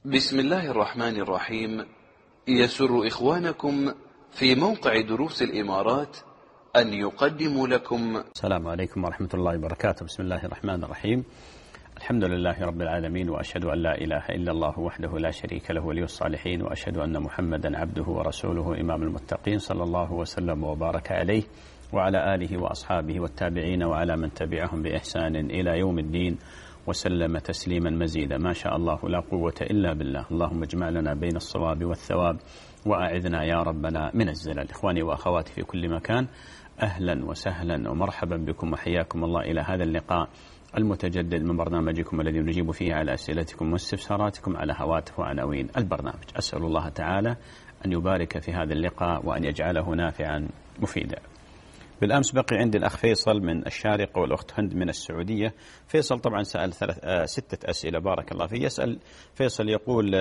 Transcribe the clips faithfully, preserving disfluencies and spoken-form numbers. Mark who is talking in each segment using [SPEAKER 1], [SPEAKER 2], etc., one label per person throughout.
[SPEAKER 1] بسم الله الرحمن الرحيم. يسر إخوانكم في موقع دروس الإمارات أن يقدموا لكم.
[SPEAKER 2] السلام عليكم ورحمة الله وبركاته. بسم الله الرحمن الرحيم. الحمد لله رب العالمين، وأشهد أن لا إله إلا الله وحده لا شريك له ولي الصالحين، وأشهد أن محمدا عبده ورسوله إمام المتقين، صلى الله وسلم وبارك عليه وعلى آله وأصحابه والتابعين وعلى من تبعهم بإحسان إلى يوم الدين، وسلم تسليما مزيدا. ما شاء الله لا قوة إلا بالله. اللهم اجمع لنا بين الصواب والثواب، وأعذنا يا ربنا من الزلل. إخواني وأخواتي في كل مكان، أهلا وسهلا ومرحبا بكم وحياكم الله إلى هذا اللقاء المتجدد من برنامجكم الذي نجيب فيه على أسئلتكم واستفساراتكم على هواتف وعناوين البرنامج. أسأل الله تعالى أن يبارك في هذا اللقاء وأن يجعله نافعا مفيدا. بالأمس بقي عندي الأخ فيصل من الشارقة والأخت هند من السعودية. فيصل طبعا سأل ثلاث آه ستة أسئلة بارك الله فيه. يسأل فيصل يقول: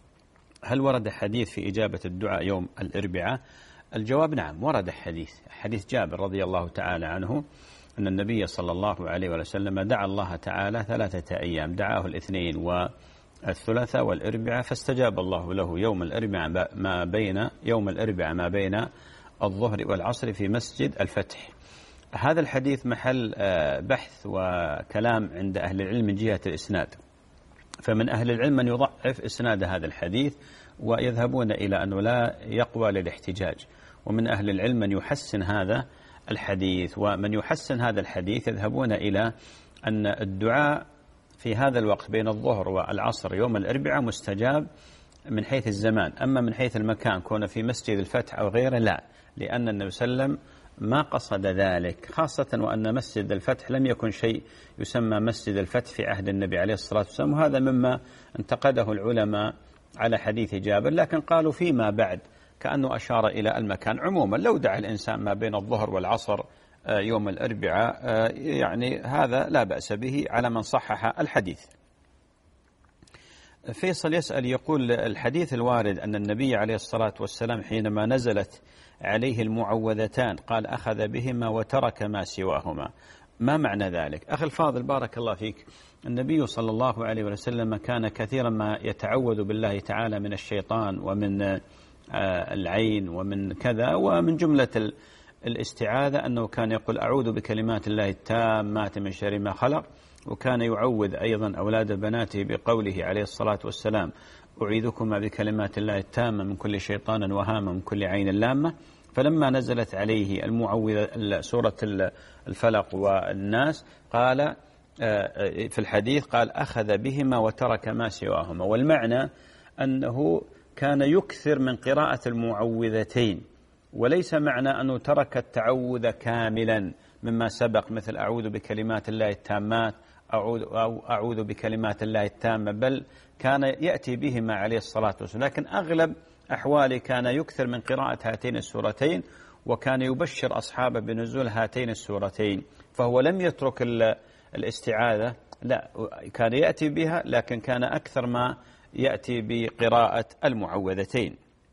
[SPEAKER 2] هل ورد حديث في إجابة الدعاء يوم الأربعاء؟ الجواب: نعم، ورد حديث حديث جابر رضي الله تعالى عنه أن النبي صلى الله عليه وسلم دعا الله تعالى ثلاثة أيام، دعاه الاثنين والثلاثاء والأربعاء، فاستجاب الله له يوم الأربعاء ما بين يوم الأربعاء ما بين الظهر والعصر في مسجد الفتح. هذا الحديث محل بحث وكلام عند أهل العلم من جهة الإسناد، فمن أهل العلم من يضعف إسناد هذا الحديث ويذهبون إلى أنه لا يقوى للاحتجاج، ومن أهل العلم من يحسن هذا الحديث، ومن يحسن هذا الحديث يذهبون إلى أن الدعاء في هذا الوقت بين الظهر والعصر يوم الأربعاء مستجاب من حيث الزمان، أما من حيث المكان كون في مسجد الفتح أو غيره لا، لأن النبي صلى الله عليه وسلم ما قصد ذلك، خاصة وأن مسجد الفتح لم يكن شيء يسمى مسجد الفتح في عهد النبي عليه الصلاة والسلام، وهذا مما انتقده العلماء على حديث جابر، لكن قالوا فيما بعد كأنه أشار إلى المكان. عموما لو دعا الإنسان ما بين الظهر والعصر يوم الأربعاء يعني هذا لا بأس به على من صحح الحديث. فيصل يسأل يقول: الحديث الوارد أن النبي عليه الصلاة والسلام حينما نزلت عليه المعوذتان قال أخذ بهما وترك ما سواهما، ما معنى ذلك؟ أخي الفاضل بارك الله فيك، النبي صلى الله عليه وسلم كان كثيرا ما يتعوذ بالله تعالى من الشيطان ومن العين ومن كذا، ومن جملة الاستعاذة أنه كان يقول أعوذ بكلمات الله التامات من شر ما خلق، وكان يعوذ أيضا أولاد بناته بقوله عليه الصلاة والسلام أعيذكما بكلمات الله التامة من كل شيطان وهامة من كل عين لامة. فلما نزلت عليه المعوذة سورة الفلق والناس قال في الحديث قال أخذ بهما وترك ما سواهما، والمعنى أنه كان يكثر من قراءة المعوذتين، وليس معنى أنه ترك التعوذ كاملا مما سبق مثل أعوذ بكلمات الله التامات أعوذ أو أعوذ بكلمات الله التامة، بل كان يأتي بهما عليه الصلاة والسلام، لكن أغلب أحواله كان يكثر من قراءة هاتين السورتين، وكان يبشر أصحابه بنزول هاتين السورتين، فهو لم يترك الاستعاذة، لا، كان يأتي بها، لكن كان أكثر ما يأتي بقراءة المعوذتين.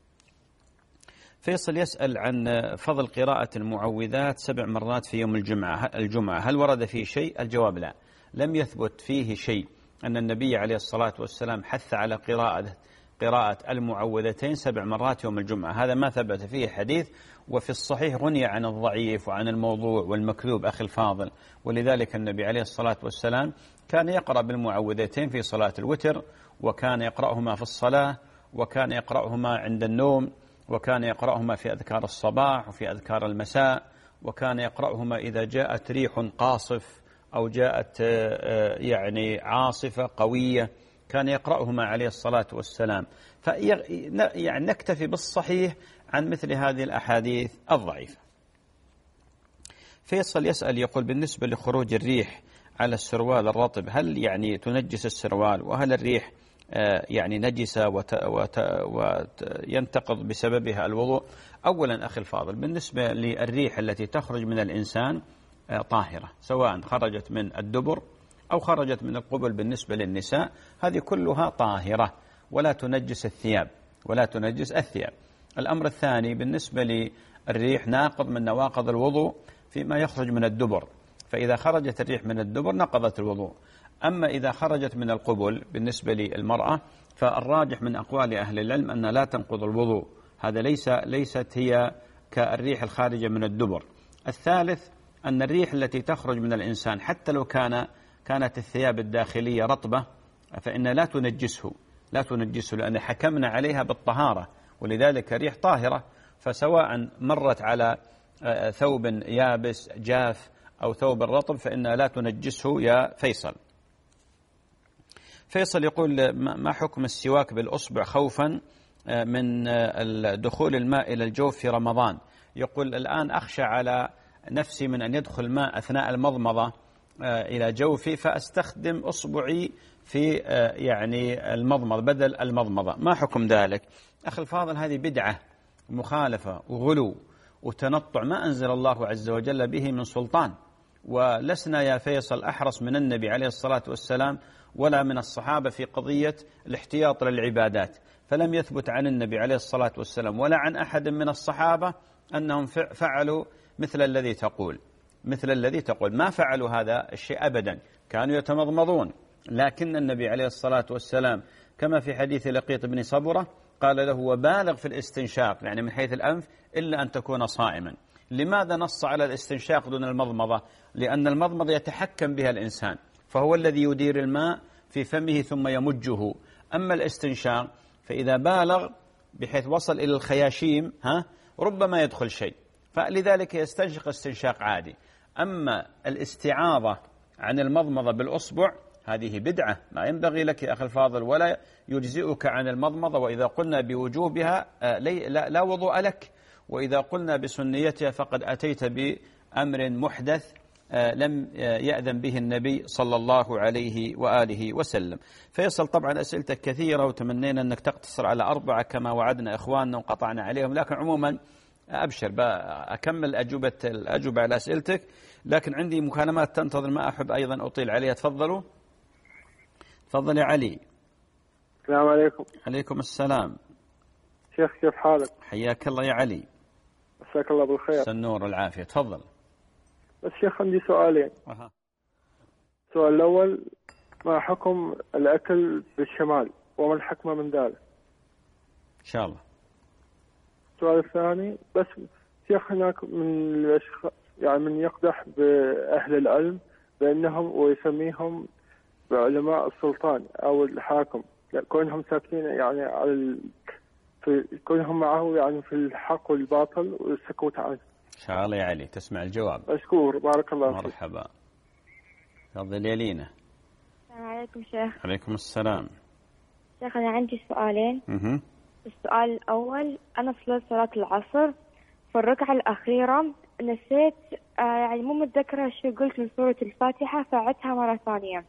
[SPEAKER 2] فيصل يسأل عن فضل قراءة المعوذات سبع مرات في يوم الجمعة الجمعة هل ورد فيه شيء؟ الجواب لا، لم يثبت فيه شيء أن النبي عليه الصلاة والسلام حث على قراءة قراءة المعوذتين سبع مرات يوم الجمعة، هذا ما ثبت فيه حديث، وفي الصحيح غني عن الضعيف وعن الموضوع والمكذوب أخي الفاضل، ولذلك النبي عليه الصلاة والسلام كان يقرأ بالمعوذتين في صلاة الوتر، وكان يقرأهما في الصلاة، وكان يقرأهما عند النوم، وكان يقرأهما في أذكار الصباح وفي أذكار المساء، وكان يقرأهما إذا جاءت ريح قاصف أو جاءت يعني عاصفة قوية، كان يقرأهما عليه الصلاة والسلام. فيعني نكتفي بالصحيح عن مثل هذه الأحاديث الضعيفة. فيصل يسأل يقول: بالنسبة لخروج الريح على السروال الرطب هل يعني تنجس السروال؟ وهل الريح يعني نجسة وينتقض بسببها الوضوء؟ أولا أخي الفاضل، بالنسبة للريح التي تخرج من الإنسان طاهرة، سواء خرجت من الدبر أو خرجت من القبل بالنسبة للنساء، هذه كلها طاهرة ولا تنجس الثياب ولا تنجس الثياب. الأمر الثاني بالنسبة للريح ناقض من نواقض الوضوء فيما يخرج من الدبر، فإذا خرجت الريح من الدبر نقضت الوضوء. أما إذا خرجت من القبل بالنسبة للمرأة فالراجح من أقوال أهل العلم أن لا تنقض الوضوء، هذا ليس ليست هي كالريح الخارجة من الدبر. الثالث أن الريح التي تخرج من الإنسان حتى لو كان كانت الثياب الداخلية رطبة فإن لا تنجسه لا تنجسه لأن حكمنا عليها بالطهارة، ولذلك ريح طاهرة، فسواء مرت على ثوب يابس جاف أو ثوب رطب فإنها لا تنجسه يا فيصل. فيصل يقول ما حكم السواك بالأصبع خوفا من دخول الماء إلى الجوف في رمضان؟ يقول الآن أخشى على نفسي من أن يدخل ماء أثناء المضمضة إلى جوفي فأستخدم أصبعي في يعني المضمضة بدل المضمضة، ما حكم ذلك؟ أخي الفاضل هذه بدعة مخالفة وغلو وتنطع ما أنزل الله عز وجل به من سلطان، ولسنا يا فيصل أحرص من النبي عليه الصلاة والسلام ولا من الصحابة في قضية الاحتياط للعبادات، فلم يثبت عن النبي عليه الصلاة والسلام ولا عن أحد من الصحابة أنهم فعلوا مثل الذي تقول مثل الذي تقول ما فعلوا هذا الشيء أبدا، كانوا يتمضمضون، لكن النبي عليه الصلاة والسلام كما في حديث لقيط بن صبرة قال له وبالغ في الاستنشاق يعني من حيث الأنف إلا أن تكون صائما. لماذا نص على الاستنشاق دون المضمضة؟ لأن المضمضة يتحكم بها الإنسان، فهو الذي يدير الماء في فمه ثم يمجه، أما الاستنشاق فإذا بالغ بحيث وصل إلى الخياشيم ها ربما يدخل شيء، فلذلك يستنشق استنشاق عادي. أما الاستعاضة عن المضمضة بالأصبع هذه بدعة ما ينبغي لك يا أخي الفاضل ولا يجزئك عن المضمضة، وإذا قلنا بوجوبها لا وضوء لك، وإذا قلنا بسنيتها فقد أتيت بأمر محدث لم يأذن به النبي صلى الله عليه وآله وسلم. فيصل طبعا أسئلتك كثيرة وتمنينا أنك تقتصر على أربعة كما وعدنا إخواننا وقطعنا عليهم، لكن عموما أبشر أكمل أجوبة الأجوبة على أسئلتك، لكن عندي مكالمات تنتظر ما أحب أيضا أطيل عليها. تفضلوا. تفضل يا علي.
[SPEAKER 3] السلام عليكم.
[SPEAKER 2] عليكم السلام.
[SPEAKER 3] شيخ كيف حالك؟
[SPEAKER 2] حياك الله يا علي.
[SPEAKER 3] مساك الله بالخير.
[SPEAKER 2] النور والعافية. تفضل.
[SPEAKER 3] بس شيخ عندي سؤالين.
[SPEAKER 2] أه.
[SPEAKER 3] السؤال الأول ما حكم الأكل بالشمال وما الحكمة من ذلك؟
[SPEAKER 2] إن شاء الله.
[SPEAKER 3] السؤال الثاني بس شيخ هناك من يعني من يقدح بأهل العلم بأنهم ويسميهم بعلماء السلطان أو الحاكم كونهم ساكنين يعني على ال... في كونهم معه يعني في الحق والباطل والسكوت عنه.
[SPEAKER 2] إن شاء الله يا علي تسمع الجواب.
[SPEAKER 3] أشكر بارك الله فيك.
[SPEAKER 2] مرحبا. تفضل يا لينا.
[SPEAKER 4] السلام عليكم شيخ.
[SPEAKER 2] عليكم السلام.
[SPEAKER 4] شيخ أنا عندي سؤالين.
[SPEAKER 2] اها.
[SPEAKER 4] السؤال الأول أنا صليت صلاة العصر في الركعة الأخيرة نسيت آه يعني مو متذكرة شو قلت من سورة الفاتحة فعدتها مرة ثانية،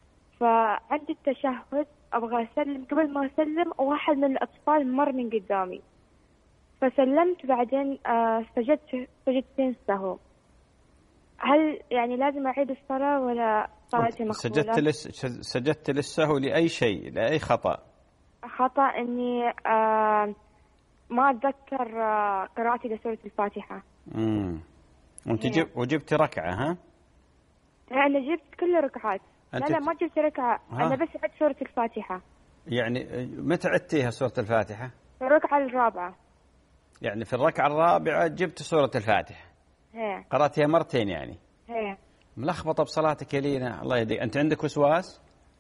[SPEAKER 4] فعند التشهد أبغى أسلم قبل ما أسلم واحد من الأطفال مر من قدامي فسلمت بعدين آه سجدت سجدتين سهو، هل يعني لازم أعيد الصلاة ولا صلاتي مقبولة؟
[SPEAKER 2] سجدت لس سجدت للسهو لأي شيء لأي خطأ؟
[SPEAKER 4] خطأ إني آه ما أتذكر آه قراءتي لسورة الفاتحة.
[SPEAKER 2] امم وأنت جب وجبت ركعة ها؟
[SPEAKER 4] لا أنا جبت كل الركعات. لا لا ما جبت ركعة ها؟ أنا بس عدت سورة الفاتحة.
[SPEAKER 2] يعني متى عدتيها سورة الفاتحة؟
[SPEAKER 4] في الركعة الرابعة.
[SPEAKER 2] يعني في الركعة الرابعة جبت سورة الفاتحة.
[SPEAKER 4] هي.
[SPEAKER 2] قرأتها مرتين يعني.
[SPEAKER 4] هي.
[SPEAKER 2] ملخبطة بصلاتك يا لينا الله يهديك. أنت عندك وسواس؟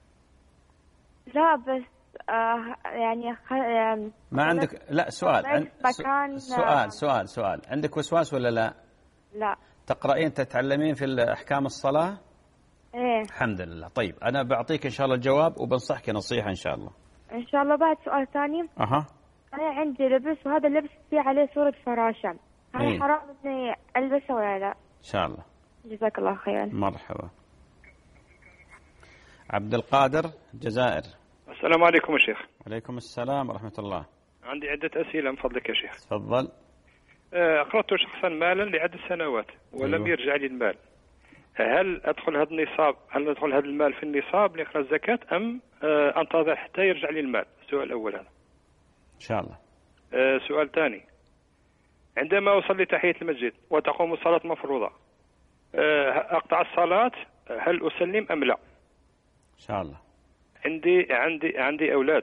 [SPEAKER 4] لا بس آه يعني خ... آه
[SPEAKER 2] ما عندك لا سؤال عن...
[SPEAKER 4] مكان
[SPEAKER 2] سؤال سؤال سؤال عندك وسواس ولا لا؟
[SPEAKER 4] لا.
[SPEAKER 2] تقرأين تتعلمين في أحكام الصلاة؟
[SPEAKER 4] ايه
[SPEAKER 2] الحمد لله. طيب أنا بعطيك إن شاء الله الجواب وبنصحك نصيحة إن شاء الله.
[SPEAKER 4] إن شاء الله. بعد سؤال ثاني.
[SPEAKER 2] أها.
[SPEAKER 4] أنا عندي لبس وهذا اللبس فيه عليه صورة فراشة، هل
[SPEAKER 2] إيه؟
[SPEAKER 4] حرام إني ألبسه ولا لا؟
[SPEAKER 2] إن شاء الله.
[SPEAKER 4] جزاك الله خيرا.
[SPEAKER 2] مرحبا. عبد القادر الجزائر.
[SPEAKER 5] السلام عليكم يا شيخ.
[SPEAKER 2] عليكم السلام ورحمة الله.
[SPEAKER 5] عندي عدة أسئلة من فضلك يا شيخ.
[SPEAKER 2] تفضل.
[SPEAKER 5] أقرضت شخصا مالا لعدة سنوات ولم أيوه. يرجع لي المال، هل أدخل هذا النصاب هل ندخل هذا المال في النصاب لإخراج الزكاة أم أنتظر حتى يرجع لي المال؟ السؤال الأول هذا.
[SPEAKER 2] إن شاء الله.
[SPEAKER 5] سؤال ثاني، عندما أصلي تحية المسجد وتقوم الصلاة مفروضة أقطع الصلاة هل أسلم أم لا؟
[SPEAKER 2] إن شاء الله.
[SPEAKER 5] عندي عندي عندي أولاد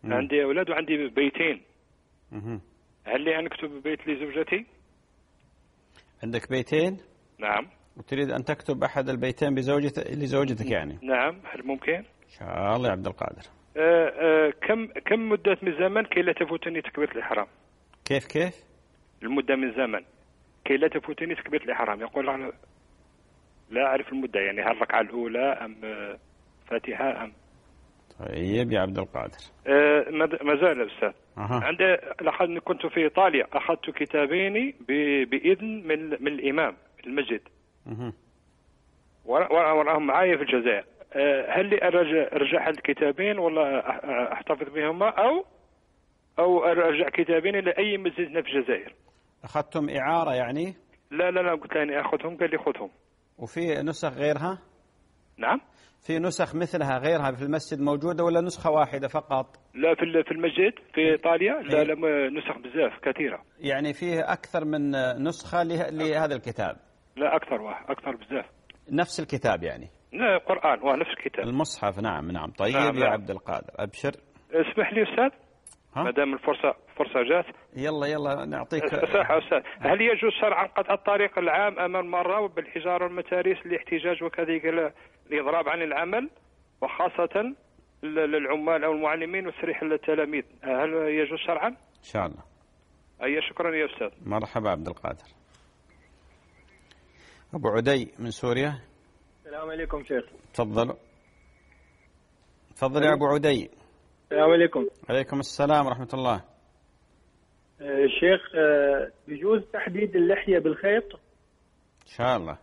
[SPEAKER 5] مم. عندي أولاد وعندي بيتين.
[SPEAKER 2] مم.
[SPEAKER 5] هل لي أن أكتب بيت لزوجتي؟
[SPEAKER 2] عندك بيتين؟
[SPEAKER 5] نعم.
[SPEAKER 2] وتريد أن تكتب أحد البيتين بزوجتك لزوجتك يعني؟
[SPEAKER 5] نعم. هل ممكن؟
[SPEAKER 2] إن شاء الله يا عبد القادر.
[SPEAKER 5] آه آه كم كم مدة من زمن كي لا تفوتني تكبيرة الإحرام؟
[SPEAKER 2] كيف كيف؟
[SPEAKER 5] المدة من زمن كي لا تفوتني تكبيرة الإحرام. يقول على لا أعرف المدة، يعني هل الركعة الأولى أم فاتحة أم؟
[SPEAKER 2] طيب يا عبد القادر.
[SPEAKER 5] آه ما زال أستاذ.
[SPEAKER 2] أها.
[SPEAKER 5] عندي لاحظت كنت في إيطاليا، أخذت كتابين بإذن من من الإمام في المسجد.
[SPEAKER 2] أها.
[SPEAKER 5] وراهم معايا في الجزائر. هل لي أرجع أرجع الكتابين ولا أحتفظ بهما أو أو أرجع كتابين إلى أي مسجد في الجزائر؟
[SPEAKER 2] أخذتم إعارة يعني؟
[SPEAKER 5] لا لا لا قلت لاني أخذهم، قال لي خذهم.
[SPEAKER 2] وفي نسخ غيرها؟
[SPEAKER 5] نعم.
[SPEAKER 2] في نسخ مثلها غيرها في المسجد موجودة ولا نسخة واحدة فقط؟
[SPEAKER 5] لا في في المسجد في إيطاليا لا لا نسخ بزاف كثيرة.
[SPEAKER 2] يعني فيه أكثر من نسخة لهذا الكتاب؟
[SPEAKER 5] لا أكثر واحد أكثر بزاف.
[SPEAKER 2] نفس الكتاب يعني؟
[SPEAKER 5] لا القرآن هو نفس الكتاب.
[SPEAKER 2] المصحف. نعم نعم. طيب
[SPEAKER 5] نعم
[SPEAKER 2] يا
[SPEAKER 5] نعم.
[SPEAKER 2] عبد القادر أبشر.
[SPEAKER 5] اسمح لي أستاذ ما دام الفرصة فرصة جات.
[SPEAKER 2] يلا يلا نعطيك
[SPEAKER 5] صحة أستاذ. هل يجوز شرعا قطع الطريق العام أمام المرة بالحجارة والمتاريس لاحتجاج وكذلك الإضراب عن العمل وخاصة للعمال أو المعلمين وتسريح التلاميذ؟ هل يجوز شرعا؟
[SPEAKER 2] إن شاء الله.
[SPEAKER 5] أي شكرا يا أستاذ.
[SPEAKER 2] مرحبا عبد القادر. أبو عدي من سوريا.
[SPEAKER 6] السلام عليكم شيخ.
[SPEAKER 2] تفضل تفضل يا أبو عدي.
[SPEAKER 6] السلام عليكم.
[SPEAKER 2] عليكم السلام ورحمة الله.
[SPEAKER 6] الشيخ يجوز تحديد اللحية بالخيط؟
[SPEAKER 2] إن شاء الله.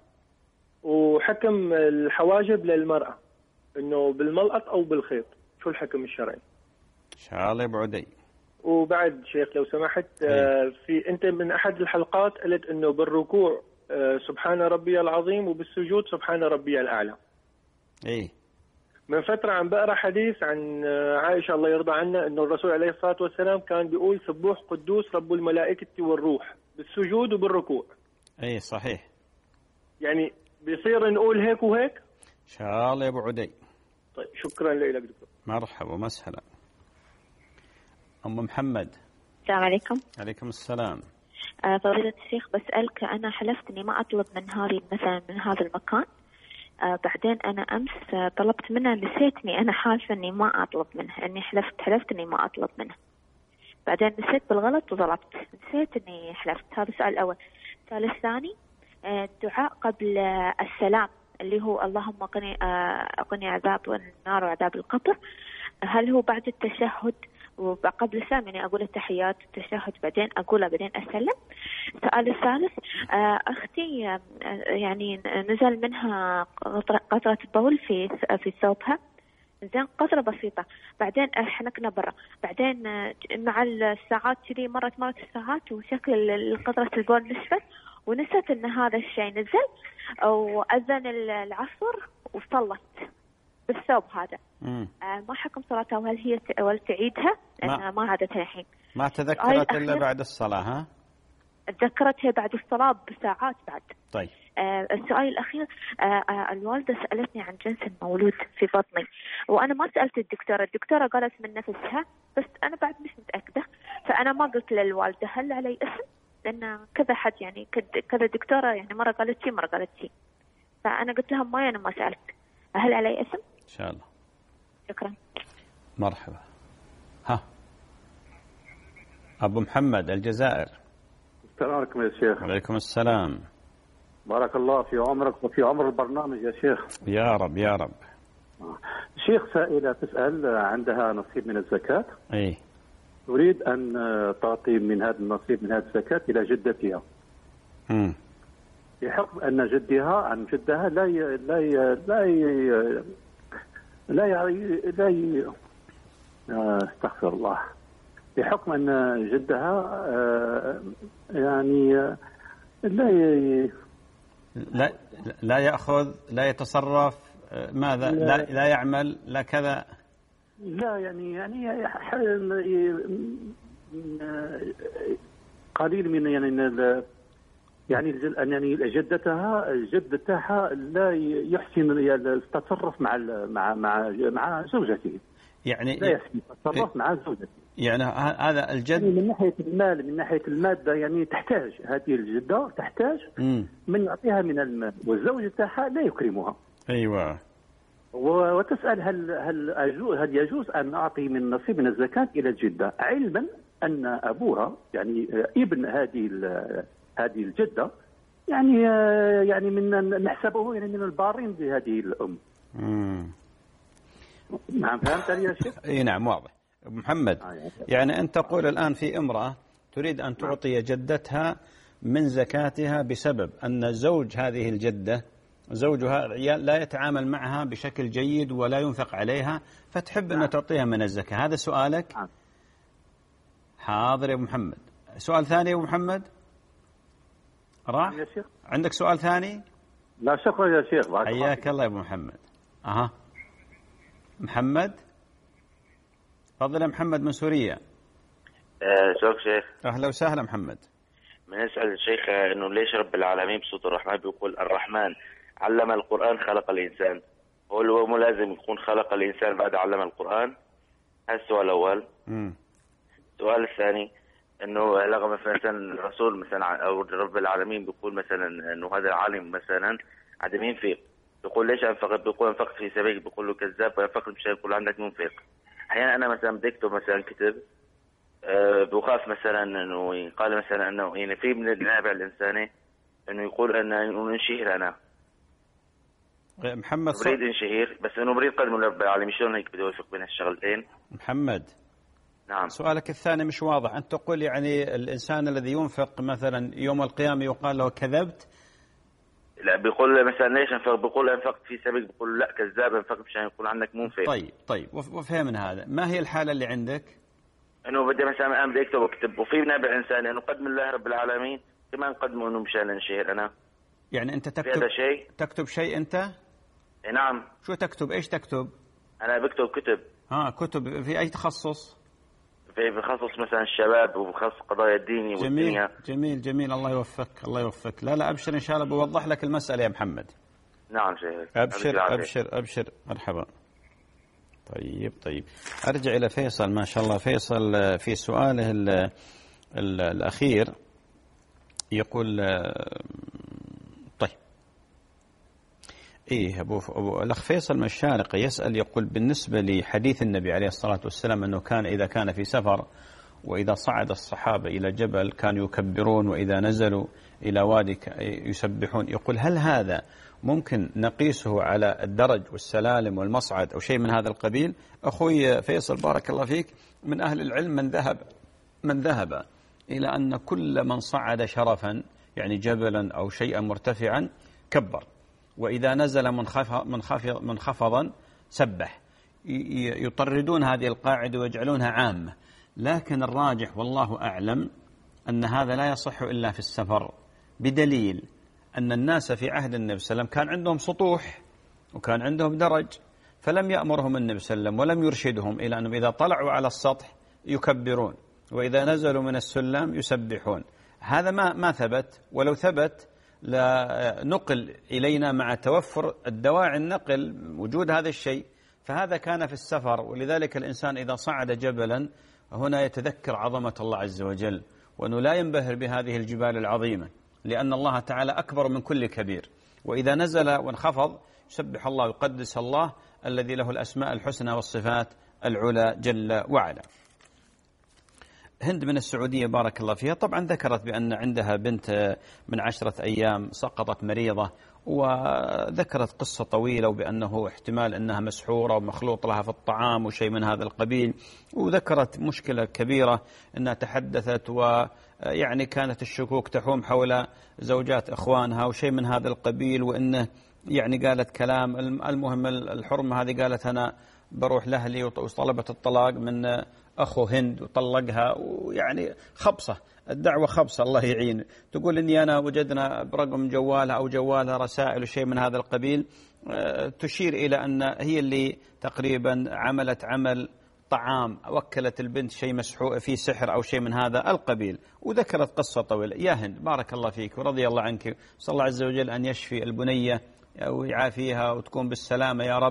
[SPEAKER 6] وحكم الحواجب للمرأة إنه بالملقط أو بالخيط، شو الحكم الشرعي؟
[SPEAKER 2] إن شاء الله يا أبو عدي.
[SPEAKER 6] وبعد شيخ لو سمحت، في أنت من أحد الحلقات قلت إنه بالركوع سبحان ربي العظيم وبالسجود سبحان ربي الأعلى.
[SPEAKER 2] إيه.
[SPEAKER 6] من فترة عم بقرأ حديث عن عائشة الله يرضى عنها إنه الرسول عليه الصلاة والسلام كان بيقول سبوح قدوس رب الملائكة والروح بالسجود وبالركوع.
[SPEAKER 2] إيه صحيح.
[SPEAKER 6] يعني بيصير نقول هيك وهيك؟
[SPEAKER 2] إن شاء الله يا أبو عدي.
[SPEAKER 6] طيب شكرا لك دكتور.
[SPEAKER 2] مرحبا ومسهلا. أم محمد.
[SPEAKER 7] السلام عليكم.
[SPEAKER 2] عليكم السلام.
[SPEAKER 7] آه فضيلة الشيخ بسألك، أنا حلفت إني ما أطلب من هذه مثلا من هذا المكان، آه بعدين أنا أمس آه طلبت منه، نسيتني أنا حالفة إني ما أطلب منه، إني حلفت حلفت إني ما أطلب منه، بعدين نسيت بالغلط وطلبت، نسيت إني حلفت. هذا السؤال الأول. السؤال الثاني، آه الدعاء قبل آه السلام اللي هو اللهم قني آه قني عذاب النار وعذاب القبر، هل هو بعد التشهد وقبل السلام؟ يعني أقول التحيات التشهد بعدين أقولها بعدين أسلم. السؤال الثالث، أختي يعني نزل منها قطرة بول في في ثوبها، زين قطرة بسيطة، بعدين احنا كنا برا، بعدين مع الساعات كذي مرت مرت الساعات وشكل قطرة البول نشفت ونسيت ان هذا الشيء نزل، وأذن العصر وصلت بالثوب هذا. آه ما حكم صلاتها وهل هي ولا تعيدها؟ لأنها ما عادتها الحين.
[SPEAKER 2] ما تذكرت إلا بعد الصلاة؟ ها؟
[SPEAKER 7] تذكرتها بعد الصلاة بساعات بعد.
[SPEAKER 2] طيب.
[SPEAKER 7] آه السؤال الأخير، آه آه الوالدة سألتني عن جنس المولود في بطني، وأنا ما سألت الدكتورة، الدكتورة قالت من نفسها، بس أنا بعد مش متأكدة، فأنا ما قلت للوالدة هل علي اسم؟ لأن كذا حد يعني كذا دكتورة يعني مرة قالت شيء مرة قالت شيء، فأنا قلت لهم ما أنا ما سألت، هل علي اسم؟
[SPEAKER 2] إن شاء الله.
[SPEAKER 7] شكرا.
[SPEAKER 2] مرحبا. ها أبو محمد الجزائر.
[SPEAKER 8] السلام عليكم يا شيخ.
[SPEAKER 2] وعليكم السلام.
[SPEAKER 8] بارك الله في عمرك وفي عمر البرنامج يا شيخ.
[SPEAKER 2] يا رب يا رب.
[SPEAKER 8] شيخ سائلة تسأل عندها نصيب من الزكاة.
[SPEAKER 2] إيه.
[SPEAKER 8] تريد أن تعطي من هذا النصيب من هذه الزكاة إلى جدتها.
[SPEAKER 2] امم.
[SPEAKER 8] بحكم أن جدها عن جدها لا ي... لا ي... لا ي... لا ي... لا ي... استغفر الله. بحكم أن جدها يعني لا ي...
[SPEAKER 2] لا لا يأخذ لا يتصرف ماذا لا, لا, لا يعمل لا كذا.
[SPEAKER 8] لا يعني يعني قليل من يعني يعني يعني جدتها الجد تاعها لا يحسن التصرف مع مع مع مع زوجته.
[SPEAKER 2] يعني
[SPEAKER 8] لا يحسن التصرف مع زوجته.
[SPEAKER 2] يعني هذا الجد
[SPEAKER 8] يعني من ناحية المال، من ناحية المادة، يعني تحتاج هذه الجدة تحتاج
[SPEAKER 2] مم.
[SPEAKER 8] من يعطيها من المال، والزوج تاعها لا يكرمها.
[SPEAKER 2] أيوة.
[SPEAKER 8] وتسأل هل هل أجوز هل يجوز أن أعطي من نصيب من الزكاة إلى الجدة، علما أن أبوها يعني ابن هذه هذه الجدة يعني يعني من نحسبه يعني من البارين بهذه الأم.
[SPEAKER 2] مم.
[SPEAKER 8] نعم فهمت يا شيخ؟
[SPEAKER 2] اي نعم واضح. محمد، يعني أنت تقول الآن في امرأة تريد أن تعطي جدتها من زكاتها بسبب أن زوج هذه الجدة زوجها لا يتعامل معها بشكل جيد ولا ينفق عليها، فتحب أن تعطيها من الزكاة. هذا سؤالك؟ حاضر يا أبو محمد. سؤال ثاني يا أبو محمد؟ راح؟ عندك سؤال ثاني؟
[SPEAKER 8] لا شكرا يا شيخ.
[SPEAKER 2] حياك الله يا أبو محمد. أها محمد، تفضل يا محمد من سوريا.
[SPEAKER 9] شكرا شيخ.
[SPEAKER 2] أهلا وسهلا محمد.
[SPEAKER 9] بنسأل الشيخ إنه ليش رب العالمين بصوت الرحمن بيقول الرحمن علم القرآن خلق الإنسان؟ هو مو لازم يكون خلق الإنسان بعد علم القرآن؟ هذا السؤال الأول.
[SPEAKER 2] مم.
[SPEAKER 9] السؤال الثاني إنه لغة مثلا الرسول مثلا أو رب العالمين بيقول مثلا إنه هذا العالم مثلا عدم ينفق، بيقول ليش أنفقت؟ بيقول أنفقت في سبيل، بيقول له كذاب، وينفقت مش يقول عندك منفق. أحيانا أنا مثلا بدي أكتب مثلا كتب أه بخاف مثلا إنه يقال مثلا إنه يعني في من النابع الإنساني إنه يقول أنا إنه انشهر أنا.
[SPEAKER 2] محمد ص...
[SPEAKER 9] بريد انشهير بس إنه بريد قدم لرب العالمين، شلون هيك بده يوفق بين الشغلتين؟
[SPEAKER 2] محمد
[SPEAKER 9] نعم.
[SPEAKER 2] سؤالك الثاني مش واضح. أنت تقول يعني الإنسان الذي ينفق مثلا يوم القيامة يقال له كذبت؟
[SPEAKER 9] لا بيقول مثلا ليش انفق؟ بيقول انفقت في سبيل، بيقول لا كذاب انفقت مشان يكون عندك منفق.
[SPEAKER 2] طيب طيب وفهمنا هذا. ما هي الحالة اللي عندك؟
[SPEAKER 9] انه بدي مثلا انا بدي اكتب واكتب وفي نابع انساني انه قدم الله رب العالمين كمان قدمه انه مشان انشهر انا.
[SPEAKER 2] يعني انت تكتب
[SPEAKER 9] هذا شيء؟
[SPEAKER 2] تكتب شيء انت؟
[SPEAKER 9] اي نعم.
[SPEAKER 2] شو تكتب؟ ايش تكتب؟
[SPEAKER 9] انا بكتب كتب.
[SPEAKER 2] ها كتب في اي تخصص؟
[SPEAKER 9] في بخصص مثلا الشباب وبخصص قضايا الديني والدنيا.
[SPEAKER 2] جميل جميل جميل. الله يوفقك الله يوفقك. لا لا ابشر ان شاء الله بوضح لك المسألة يا محمد.
[SPEAKER 9] نعم شيخ.
[SPEAKER 2] ابشر ابشر ابشر مرحبا. طيب طيب ارجع الى فيصل. ما شاء الله فيصل في سؤاله ال ال الاخير يقول طيب ايه ابو, أبو الاخ فيصل من الشارقة يسأل يقول بالنسبة لحديث النبي عليه الصلاة والسلام انه كان اذا كان في سفر واذا صعد الصحابة الى جبل كانوا يكبرون واذا نزلوا الى وادي يسبحون، يقول هل هذا ممكن نقيسه على الدرج والسلالم والمصعد أو شيء من هذا القبيل؟ أخوي فيصل بارك الله فيك، من أهل العلم من ذهب من ذهب إلى أن كل من صعد شرفا يعني جبلا أو شيئا مرتفعا كبر، وإذا نزل منخفضا سبح. يطردون هذه القاعدة ويجعلونها عامة، لكن الراجح والله أعلم أن هذا لا يصح إلا في السفر، بدليل أن الناس في عهد النبي صلى الله عليه وسلم كان عندهم سطوح وكان عندهم درج، فلم يأمرهم النبي صلى الله عليه وسلم ولم يرشدهم إلى أنهم إذا طلعوا على السطح يكبرون وإذا نزلوا من السلم يسبحون. هذا ما ما ثبت، ولو ثبت لنقل إلينا مع توفر الدواعي النقل وجود هذا الشيء، فهذا كان في السفر. ولذلك الإنسان إذا صعد جبلا هنا يتذكر عظمة الله عز وجل، وأنه لا ينبهر بهذه الجبال العظيمة، لأن الله تعالى أكبر من كل كبير. وإذا نزل وانخفض يسبح الله ويقدس الله الذي له الأسماء الحسنى والصفات العلى جل وعلا. هند من السعودية بارك الله فيها طبعا ذكرت بأن عندها بنت من عشرة أيام سقطت مريضة، وذكرت قصة طويلة وبأنه احتمال أنها مسحورة ومخلوط لها في الطعام وشيء من هذا القبيل، وذكرت مشكلة كبيرة أنها تحدثت ويعني كانت الشكوك تحوم حول زوجات إخوانها وشيء من هذا القبيل، وأنه يعني قالت كلام. المهم الحرمة هذه قالت أنا بروح لأهلي وطلبت الطلاق من أخو هند وطلقها، ويعني خبصة الدعوة خبصة الله يعين. تقول إني أنا وجدنا برقم جوالها أو جوالها رسائل وشيء من هذا القبيل تشير إلى أن هي اللي تقريبا عملت عمل طعام، وكلت البنت شيء مسحوق في سحر أو شيء من هذا القبيل، وذكرت قصة طويلة. يا هند بارك الله فيك ورضي الله عنك، صلى الله عز وجل أن يشفي البنية ويعافيها وتكون بالسلامة يا رب،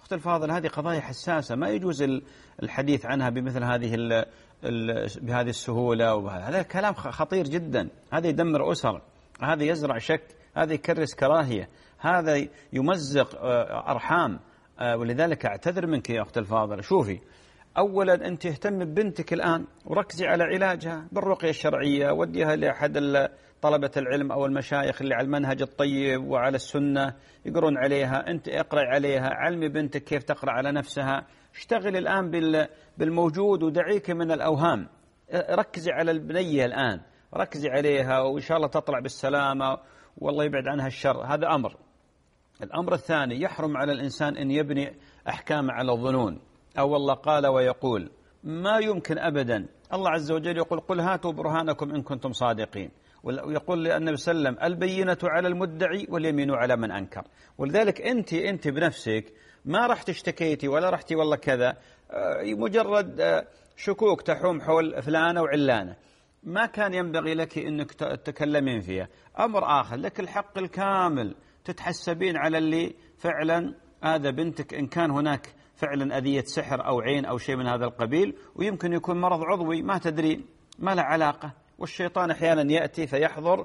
[SPEAKER 2] أخت الفاضل هذه قضايا حساسة ما يجوز الحديث عنها بمثل هذه ال ال بهذه السهولة، وهذا كلام خطير جدا. هذا يدمر أسر، هذا يزرع شك، هذا يكرس كراهية، هذا يمزق أرحام. ولذلك أعتذر منك يا أخت الفاضل. شوفي، أولا أنت اهتم ببنتك الآن وركزي على علاجها بالرقية الشرعية، وديها لأحد طلبة العلم أو المشايخ اللي على المنهج الطيب وعلى السنة يقرون عليها. أنت اقرأ عليها، علمي بنتك كيف تقرأ على نفسها. اشتغل الآن بالموجود ودعيك من الأوهام. ركزي على البنية الآن، ركزي عليها وإن شاء الله تطلع بالسلامة والله يبعد عنها الشر. هذا أمر. الأمر الثاني، يحرم على الإنسان أن يبني أحكام على الظنون. أو والله قال ويقول، ما يمكن أبدا. الله عز وجل يقول قل هاتوا برهانكم إن كنتم صادقين، ويقول للنبي صلى الله عليه وسلم البينة على المدعي واليمين على من أنكر. ولذلك أنت أنت بنفسك ما رحت اشتكيتي ولا رحتي والله كذا، مجرد شكوك تحوم حول فلانة وعلانة، ما كان ينبغي لك أنك تتكلمين فيها. أمر آخر، لك الحق الكامل تتحسبين على اللي فعلا هذا بنتك، إن كان هناك فعلا أذية سحر أو عين أو شيء من هذا القبيل، ويمكن يكون مرض عضوي ما تدرين، ما له علاقة. والشيطان أحيانا يأتي فيحضر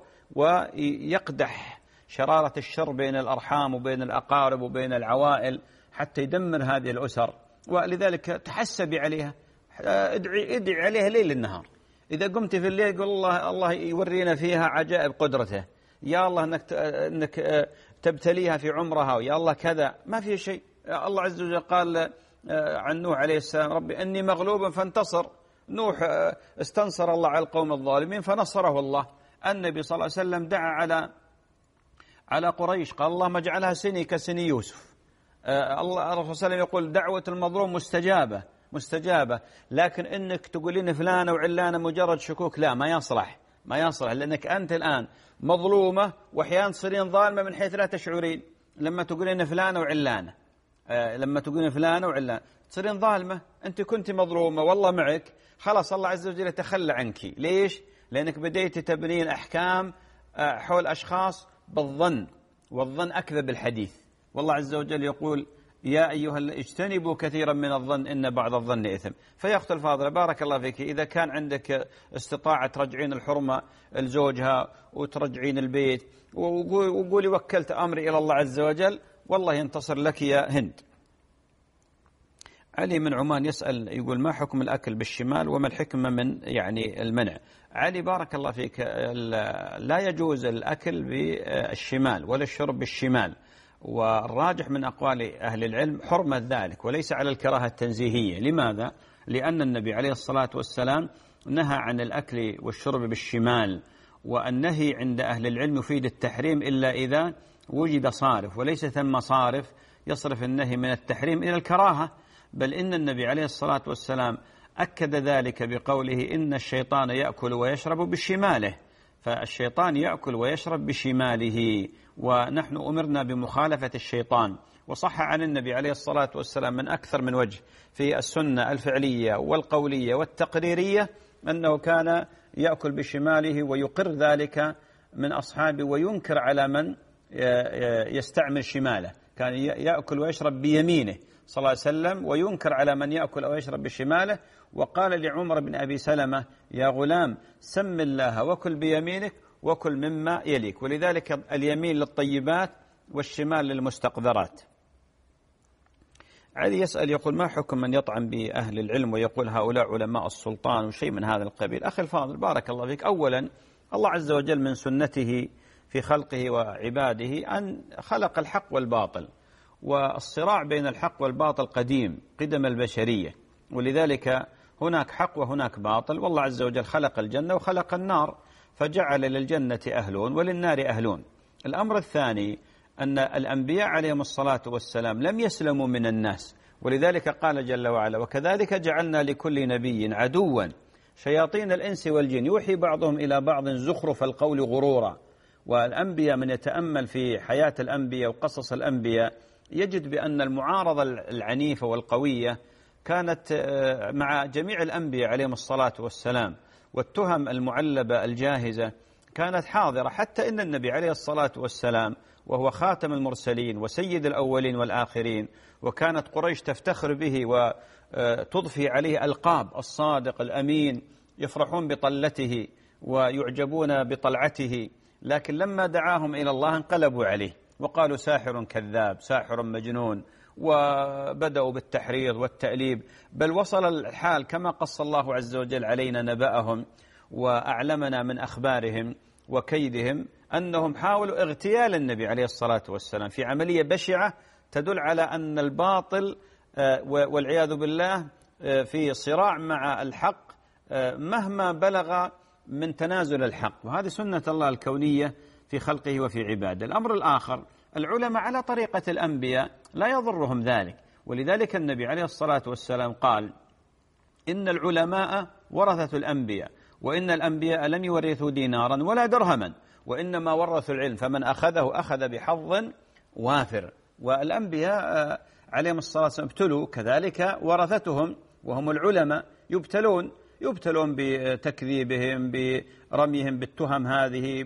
[SPEAKER 2] ويقدح شرارة الشر بين الأرحام وبين الأقارب وبين العوائل حتى يدمر هذه الأسر. ولذلك تحسبي عليها، ادعي ادعي عليها ليل النهار. إذا قمت في الليل قل الله الله يورينا فيها عجائب قدرته، يا الله انك انك تبتليها في عمرها، ويا الله كذا. ما في شيء. الله عز وجل قال عن نوح عليه السلام ربي إني مغلوب فانتصر. نوح استنصر الله على القوم الظالمين فنصره الله. النبي صلى الله عليه وسلم دعا على على قريش، قال اللهم اجعلها سني كسني يوسف. الله الرسول صلى الله عليه وسلم يقول دعوة المظلوم مستجابة مستجابة. لكن إنك تقولين فلانة وعلانة مجرد شكوك، لا، ما يصلح ما يصلح، لأنك أنت الآن مظلومة وأحيانا تصيرين ظالمة من حيث لا تشعرين. لما تقولين فلانة وعلانة لما تقولين فلانة وعلانة تصيرين ظالمة. أنت كنت مظلومة والله معك، خلاص الله عز وجل يتخلى عنك. ليش؟ لأنك بديت تبنين أحكام حول أشخاص بالظن، والظن أكذب الحديث. والله عز وجل يقول يا أيها اجتنبوا كثيرا من الظن إن بعض الظن إثم. فيا أخت الفاضلة بارك الله فيك، إذا كان عندك استطاعة ترجعين الحرمة لزوجها وترجعين البيت وقولي وكلت أمري إلى الله عز وجل، والله ينتصر لك يا هند. علي من عمان يسأل يقول ما حكم الأكل بالشمال وما الحكمة من يعني المنع؟ علي بارك الله فيك، لا يجوز الأكل بالشمال ولا الشرب بالشمال، والراجح من أقوال أهل العلم حرمة ذلك وليس على الكراهة التنزيهية. لماذا؟ لأن النبي عليه الصلاة والسلام نهى عن الأكل والشرب بالشمال، والنهي عند أهل العلم يفيد التحريم إلا إذا وجد صارف، وليس ثم صارف يصرف النهي من التحريم إلى الكراهة. بل إن النبي عليه الصلاة والسلام أكد ذلك بقوله إن الشيطان يأكل ويشرب بشماله، فالشيطان يأكل ويشرب بشماله، ونحن أمرنا بمخالفة الشيطان. وصح عن النبي عليه الصلاة والسلام من أكثر من وجه في السنة الفعلية والقولية والتقريرية أنه كان يأكل بشماله ويقر ذلك من أصحابه وينكر على من يستعمل شماله. كان يأكل ويشرب بيمينه صلى الله عليه وسلم وينكر على من يأكل أو يشرب بشماله. وقال لعمر بن أبي سلمة يا غلام سم الله وكل بيمينك وكل مما يليك. ولذلك اليمين للطيبات والشمال للمستقذرات. علي يسأل يقول ما حكم من يطعن بأهل العلم ويقول هؤلاء علماء السلطان وشيء من هذا القبيل؟ أخي الفاضل بارك الله فيك، أولا الله عز وجل من سنته في خلقه وعباده أن خلق الحق والباطل، والصراع بين الحق والباطل قديم قدم البشرية، ولذلك هناك حق وهناك باطل. والله عز وجل خلق الجنة وخلق النار، فجعل للجنة أهلون وللنار أهلون. الأمر الثاني أن الأنبياء عليهم الصلاة والسلام لم يسلموا من الناس، ولذلك قال جل وعلا وكذلك جعلنا لكل نبي عدوا شياطين الإنس والجن يوحي بعضهم إلى بعض زخرف القول غرورا. والأنبياء من يتأمل في حياة الأنبياء وقصص الأنبياء يجد بأن المعارضة العنيفة والقوية كانت مع جميع الأنبياء عليهم الصلاة والسلام، والتهم المعلبة الجاهزة كانت حاضرة، حتى إن النبي عليه الصلاة والسلام وهو خاتم المرسلين وسيد الأولين والآخرين، وكانت قريش تفتخر به وتضفي عليه ألقاب الصادق الأمين، يفرحون بطلته ويعجبون بطلعته، لكن لما دعاهم إلى الله انقلبوا عليه وقالوا ساحر كذاب ساحر مجنون، وبدأوا بالتحريض والتأليب، بل وصل الحال كما قص الله عز وجل علينا نبأهم وأعلمنا من أخبارهم وكيدهم أنهم حاولوا اغتيال النبي عليه الصلاة والسلام في عملية بشعة تدل على أن الباطل والعياذ بالله في صراع مع الحق مهما بلغ من تنازل الحق، وهذه سنة الله الكونية في خلقه وفي عباده. الأمر الآخر، العلماء على طريقة الأنبياء لا يضرهم ذلك، ولذلك النبي عليه الصلاة والسلام قال إن العلماء ورثة الأنبياء، وإن الأنبياء لم يورثوا دينارا ولا درهما، وإنما ورثوا العلم، فمن أخذه أخذ بحظ وافر. والأنبياء عليهم الصلاة والسلام ابتلوا كذلك ورثتهم وهم العلماء، يبتلون يبتلون بتكذيبهم، برميهم بالتهم هذه،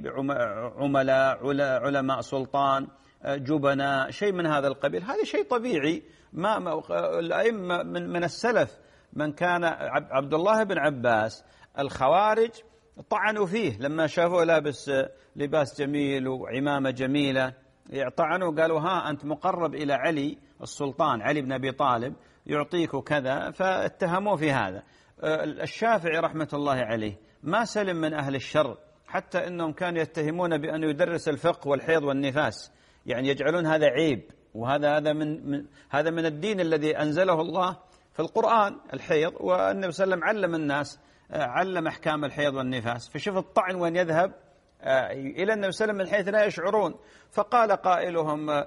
[SPEAKER 2] بعملاء علماء سلطان جبناء، شيء من هذا القبيل، هذا شيء طبيعي. ما الأئمة من من السلف من كان عبد الله بن عباس، الخوارج طعنوا فيه لما شافوه لابس لباس جميل وعمامة جميلة، طعنوا قالوا ها أنت مقرب إلى علي السلطان علي بن أبي طالب يعطيك كذا، فاتهموه في هذا. الشافعي رحمة الله عليه ما سلم من أهل الشر، حتى أنهم كانوا يتهمون بأنه يدرس الفقه والحيض والنفاس، يعني يجعلون هذا عيب، وهذا هذا من, من هذا من الدين الذي أنزله الله في القرآن الحيض، والنبي صلى الله عليه وسلم علم الناس، علم أحكام الحيض والنفاس، فشوف الطعن وين يذهب إلى النبي صلى الله عليه وسلم من حيث لا يشعرون. فقال قائلهم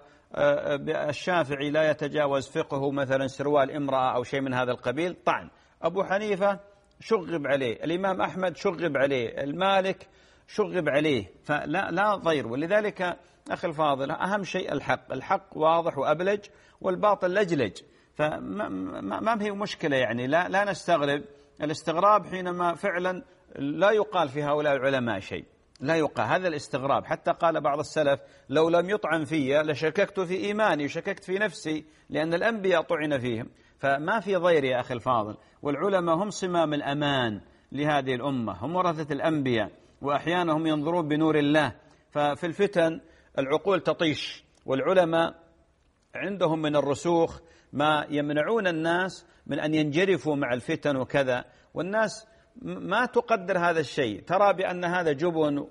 [SPEAKER 2] الشافعي لا يتجاوز فقهه مثلا سروال امرأة أو شيء من هذا القبيل، طعن. أبو حنيفة شغب عليه، الإمام أحمد شغب عليه، المالك شغب عليه، فلا لا ضير. ولذلك أخي الفاضل أهم شيء الحق، الحق واضح وأبلج والباطل لجلج، فما ما هي مشكلة يعني، لا لا نستغرب. الاستغراب حينما فعلا لا يقال في هؤلاء العلماء شيء، لا يقال هذا الاستغراب. حتى قال بعض السلف لو لم يطعن في لشككت في إيماني وشككت في نفسي، لأن الأنبياء طعن فيهم، فما في ضير يا أخي الفاضل. والعلماء هم صمام الأمان لهذه الأمة، هم ورثة الأنبياء، وأحيانا هم ينظرون بنور الله. ففي الفتن العقول تطيش، والعلماء عندهم من الرسوخ ما يمنعون الناس من أن ينجرفوا مع الفتن وكذا، والناس ما تقدر هذا الشيء، ترى بأن هذا جبن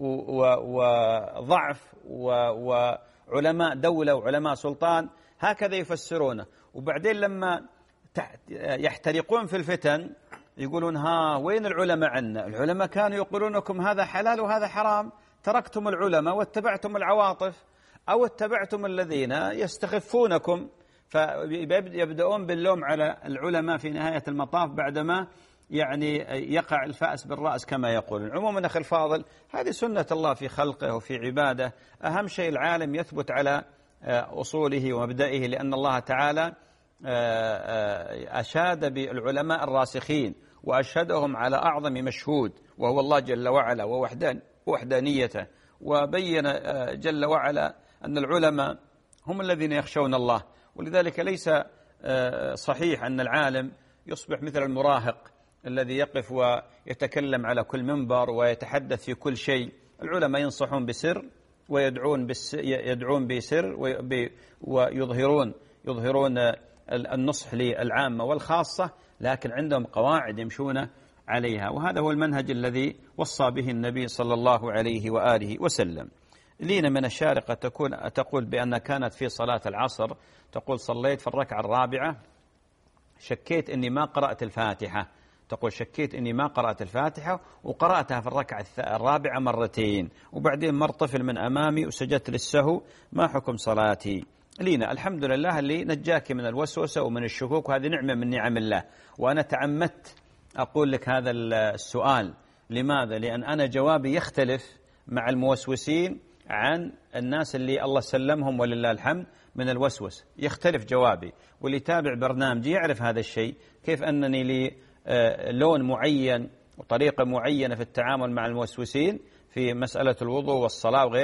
[SPEAKER 2] وضعف وعلماء دولة وعلماء سلطان، هكذا يفسرونه. وبعدين لما يحترقون في الفتن يقولون ها وين العلماء عنا؟ العلماء كانوا يقولون لكم هذا حلال وهذا حرام، تركتم العلماء واتبعتم العواطف أو اتبعتم الذين يستخفونكم، فيبدأون باللوم على العلماء في نهاية المطاف بعدما يعني يقع الفأس بالرأس كما يقولون. عموما أخي الفاضل هذه سنة الله في خلقه وفي عباده، أهم شيء العالم يثبت على أصوله ومبدئه، لأن الله تعالى أشاد بالعلماء الراسخين وأشهدهم على أعظم مشهود وهو الله جل وعلا ووحدان وحدانيته، وبين جل وعلا أن العلماء هم الذين يخشون الله. ولذلك ليس صحيح أن العالم يصبح مثل المراهق الذي يقف ويتكلم على كل منبر ويتحدث في كل شيء. العلماء ينصحون بسر ويدعون بس يدعون بسر ويظهرون يظهرون النصح للعامة والخاصة، لكن عندهم قواعد يمشون عليها، وهذا هو المنهج الذي وصى به النبي صلى الله عليه وآله وسلم. لينا من الشارقة تكون تقول بأن كانت في صلاة العصر، تقول صليت في الركعة الرابعة شكيت أني ما قرأت الفاتحة، تقول شكيت أني ما قرأت الفاتحة وقرأتها في الركعة الرابعة مرتين، وبعدين مر طفل من أمامي وسجدت للسهو، ما حكم صلاتي؟ لينا الحمد لله اللي نجاك من الوسوسة ومن الشكوك، وهذه نعمة من نعم الله. وأنا تعمدت أقول لك هذا السؤال، لماذا؟ لأن أنا جوابي يختلف مع الموسوسين عن الناس اللي الله سلمهم ولله الحمد من الوسوس، يختلف جوابي. واللي يتابع برنامجي يعرف هذا الشيء، كيف أنني لي لون معين وطريقة معينة في التعامل مع الموسوسين في مسألة الوضوء والصلاة وغيرها،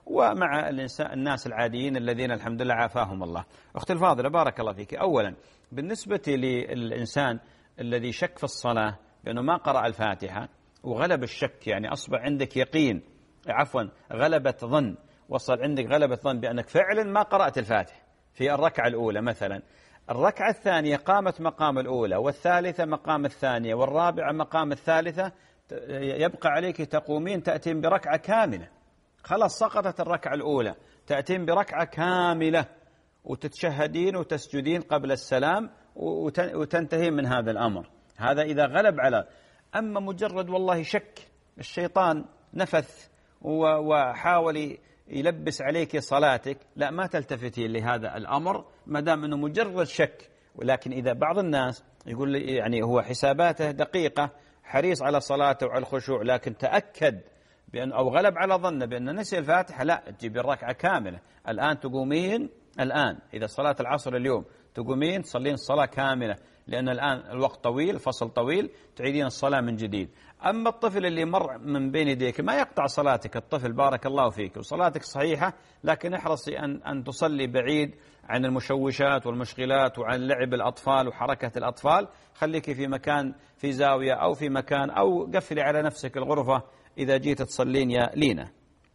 [SPEAKER 2] ومع الإنسان الناس العاديين الذين الحمد لله عافاهم الله. أختي الفاضلة بارك الله فيك، أولا بالنسبة للإنسان الذي شك في الصلاة بأنه ما قرأ الفاتحة وغلب الشك، يعني أصبح عندك يقين، عفوا غلبة ظن، وصل عندك غلبة ظن بأنك فعلا ما قرأت الفاتحة في الركعة الأولى مثلا، الركعة الثانية قامت مقام الأولى، والثالثة مقام الثانية، والرابعة مقام الثالثة، يبقى عليك تقومين تأتين بركعة كاملة، خلاص سقطت الركعة الأولى، تأتين بركعة كاملة وتتشهدين وتسجدين قبل السلام وتنتهين من هذا الأمر. هذا إذا غلب على. أما مجرد والله شك، الشيطان نفث وحاول يلبس عليك صلاتك، لا ما تلتفتي لهذا الأمر ما دام أنه مجرد شك. ولكن إذا بعض الناس يقول لي يعني هو حساباته دقيقة، حريص على صلاته وعلى الخشوع، لكن تأكد بأن أو غلب على ظنه بأن نسي الفاتحة، لا تجيب الركعة كاملة. الآن تقومين، الآن إذا صلاة العصر اليوم تقومين تصلين الصلاة كاملة، لأن الآن الوقت طويل، فصل طويل، تعيدين الصلاة من جديد. أما الطفل اللي مر من بين يديك ما يقطع صلاتك، الطفل بارك الله فيك وصلاتك صحيحة، لكن احرصي أن أن تصلي بعيد عن المشوشات والمشغلات وعن لعب الأطفال وحركة الأطفال. خليك في مكان، في زاوية أو في مكان، أو قفلي على نفسك الغرفة إذا جيت تصلين. يا لينا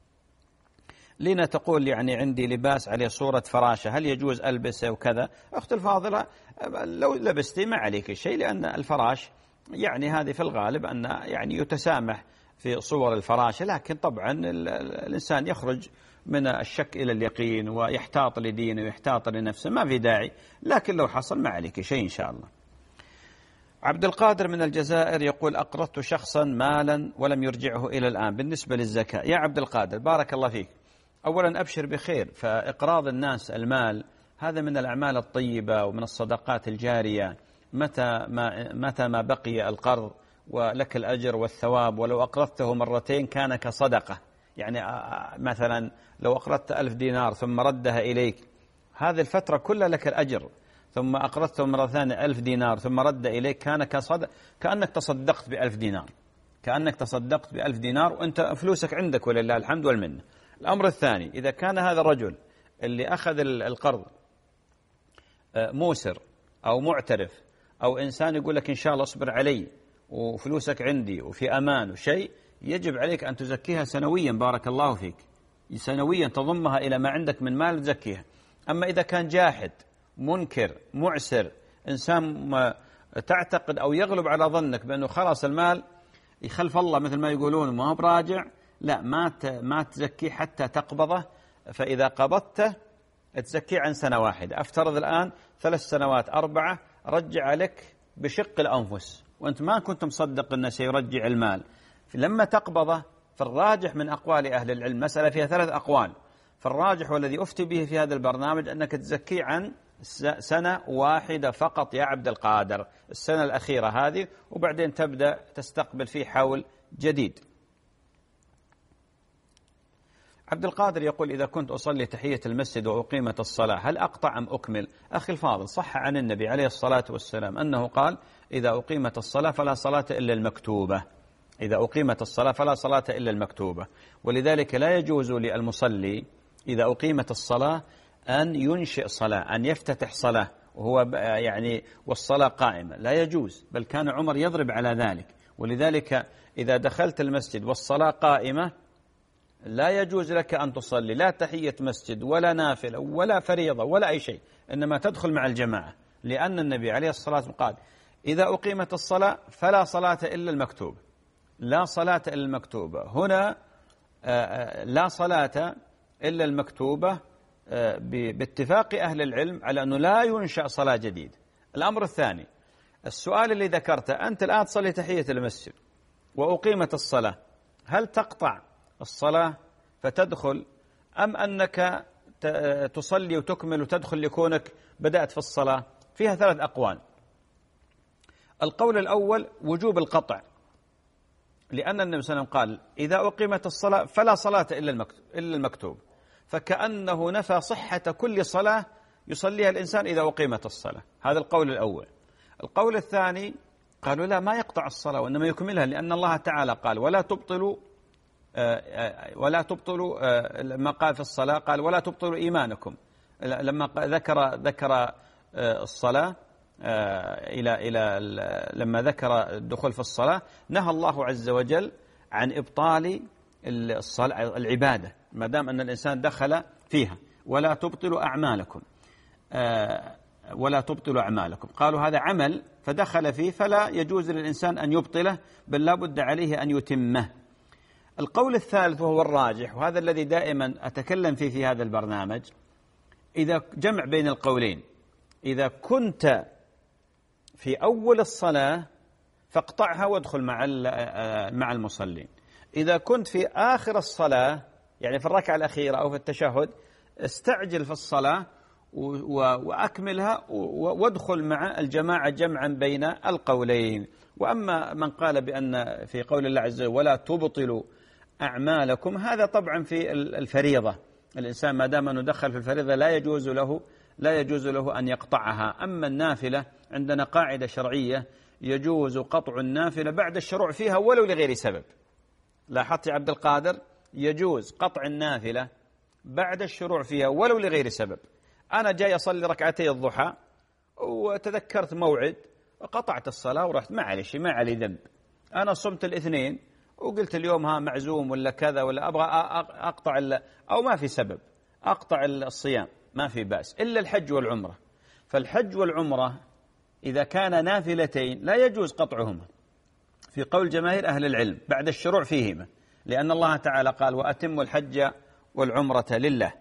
[SPEAKER 2] لينا تقول يعني عندي لباس عليه صورة فراشة، هل يجوز ألبسه وكذا؟ أخت الفاضلة لو لبستي ما عليك شيء، لأن الفراش يعني هذه في الغالب أن يعني يتسامح في صور الفراشة، لكن طبعا الإنسان يخرج من الشك إلى اليقين ويحتاط لدينه ويحتاط لنفسه، ما في داعي، لكن لو حصل ما عليك شيء إن شاء الله. عبد القادر من الجزائر يقول أقرضت شخصا مالا ولم يرجعه إلى الآن بالنسبة للزكاة. يا عبد القادر بارك الله فيك، أولا أبشر بخير، فإقراض الناس المال هذا من الأعمال الطيبة ومن الصدقات الجارية، متى ما, متى ما بقي القرض ولك الأجر والثواب، ولو أقرضته مرتين كان كصدقة. يعني مثلا لو أقرضت ألف دينار ثم ردها إليك، هذه الفترة كلها لك الأجر، ثم أقرضته مرة ثانية ألف دينار ثم رد إليك كان كصدق، كأنك تصدقت بألف دينار، كأنك تصدقت بألف دينار وأنت فلوسك عندك ولله الحمد والمنة. الأمر الثاني، إذا كان هذا الرجل اللي أخذ القرض موسر أو معترف أو إنسان يقول لك إن شاء الله اصبر علي وفلوسك عندي وفي أمان وشيء، يجب عليك أن تزكيها سنويا بارك الله فيك، سنويا تضمها إلى ما عندك من مال تزكيها. أما إذا كان جاحد منكر معسر، إنسان تعتقد أو يغلب على ظنك بأنه خلاص المال يخلف الله مثل ما يقولون ما هو براجع، لا ما ما تزكي حتى تقبضه، فإذا قبضته تزكي عن سنة واحدة. أفترض الآن ثلاث سنوات أربعة، رجع لك بشق الأنفس وأنت ما كنت مصدق أنه سيرجع المال. لما تقبضه فالراجح من أقوال أهل العلم، مسألة فيها ثلاث أقوال، فالراجح والذي أفتي به في هذا البرنامج أنك تزكي عن سنة واحدة فقط يا عبد القادر، السنة الأخيرة هذه، وبعدين تبدأ تستقبل فيه حول جديد. عبد القادر يقول إذا كنت أصلي تحية المسجد وأقيمت الصلاة هل أقطع أم أكمل؟ أخي الفاضل، صح عن النبي عليه الصلاة والسلام أنه قال إذا أقيمت الصلاة فلا صلاة إلا المكتوبة، إذا أقيمت الصلاة فلا صلاة إلا المكتوبة، ولذلك لا يجوز للمصلي إذا أقيمت الصلاة أن ينشئ صلاة، أن يفتتح صلاة وهو يعني والصلاة قائمة، لا يجوز، بل كان عمر يضرب على ذلك. ولذلك إذا دخلت المسجد والصلاة قائمة لا يجوز لك أن تصلي لا تحية مسجد ولا نافلة ولا فريضة ولا أي شيء، إنما تدخل مع الجماعة، لأن النبي عليه الصلاة والسلام قال إذا أقيمت الصلاة فلا صلاة إلا المكتوبة، لا صلاة إلا المكتوبة. هنا لا صلاة إلا المكتوبة باتفاق أهل العلم على أنه لا ينشأ صلاة جديدة. الأمر الثاني، السؤال اللي ذكرته، أنت الآن تصلي تحية المسجد وأقيمت الصلاة، هل تقطع الصلاة فتدخل أم أنك تصلي وتكمل وتدخل لكونك بدأت في الصلاة؟ فيها ثلاث أقوال. القول الأول وجوب القطع، لأن النبي صلى الله عليه وسلم قال إذا أقيمت الصلاة فلا صلاة إلا المكتوب، فكأنه نفى صحة كل صلاة يصليها الإنسان إذا أقيمت الصلاة. هذا القول الأول. القول الثاني قالوا لا، ما يقطع الصلاة وإنما يكملها، لأن الله تعالى قال ولا تبطلوا ولا تبطلوا، لما قال في الصلاة قال ولا تبطلوا إيمانكم. لما ذكر ذكر الصلاة إلى إلى لما ذكر الدخول في الصلاة نهى الله عز وجل عن إبطال الصلاة العبادة ما دام أن الإنسان دخل فيها. ولا تبطلوا أعمالكم، ولا تبطلوا أعمالكم. قالوا هذا عمل فدخل فيه فلا يجوز للإنسان أن يبطله، بل لا بد عليه أن يتمه. القول الثالث وهو الراجح، وهذا الذي دائما أتكلم فيه في هذا البرنامج، إذا جمع بين القولين، إذا كنت في أول الصلاة فاقطعها وادخل مع مع المصلين، إذا كنت في آخر الصلاة يعني في الركعة الأخيرة أو في التشهد استعجل في الصلاة وأكملها وادخل مع الجماعة جمعا بين القولين. وأما من قال بأن في قول الله عز وجل ولا تبطلوا أعمالكم، هذا طبعا في الفريضة، الإنسان ما دام أنه دخل في الفريضة لا يجوز له لا يجوز له أن يقطعها. أما النافلة عندنا قاعدة شرعية يجوز قطع النافلة بعد الشروع فيها ولو لغير سبب. لاحظت يا عبد القادر، يجوز قطع النافلة بعد الشروع فيها ولو لغير سبب. أنا جاي أصلي ركعتي الضحى وتذكرت موعد وقطعت الصلاة ورحت، معلش ما علي ذنب. أنا صمت الاثنين وقلت اليوم ها معزوم ولا كذا ولا أبغى أقطع أو ما في سبب أقطع الصيام، ما في بأس، إلا الحج والعمرة. فالحج والعمرة إذا كان نافلتين لا يجوز قطعهما في قول جماهير أهل العلم بعد الشروع فيهما، لأن الله تعالى قال وأتموا الحج والعمرة لله.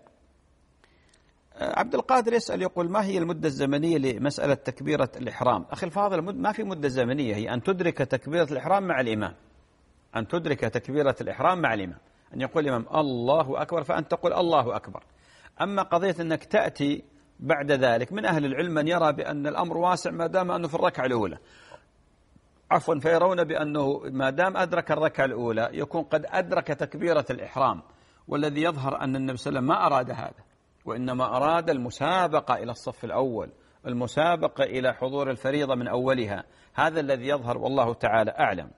[SPEAKER 2] عبد القادر يسأل يقول ما هي المدة الزمنية لمسألة تكبيرة الإحرام؟ أخي الفاضل، ما في مدة زمنية، هي أن تدرك تكبيرة الإحرام مع الإمام، أن تدرك تكبيرة الإحرام مع الإمام، أن يقول الإمام الله أكبر فأنت تقول الله أكبر. أما قضية أنك تأتي بعد ذلك، من أهل العلم من يرى بأن الأمر واسع ما دام أنه في الركعة الأولى، عفوا فيرون بأنه ما دام أدرك الركعة الأولى يكون قد أدرك تكبيرة الإحرام. والذي يظهر أن النبي صلى الله عليه وسلم ما أراد هذا، وإنما أراد المسابقة إلى الصف الأول، المسابقة إلى حضور الفريضة من أولها، هذا الذي يظهر والله تعالى أعلم.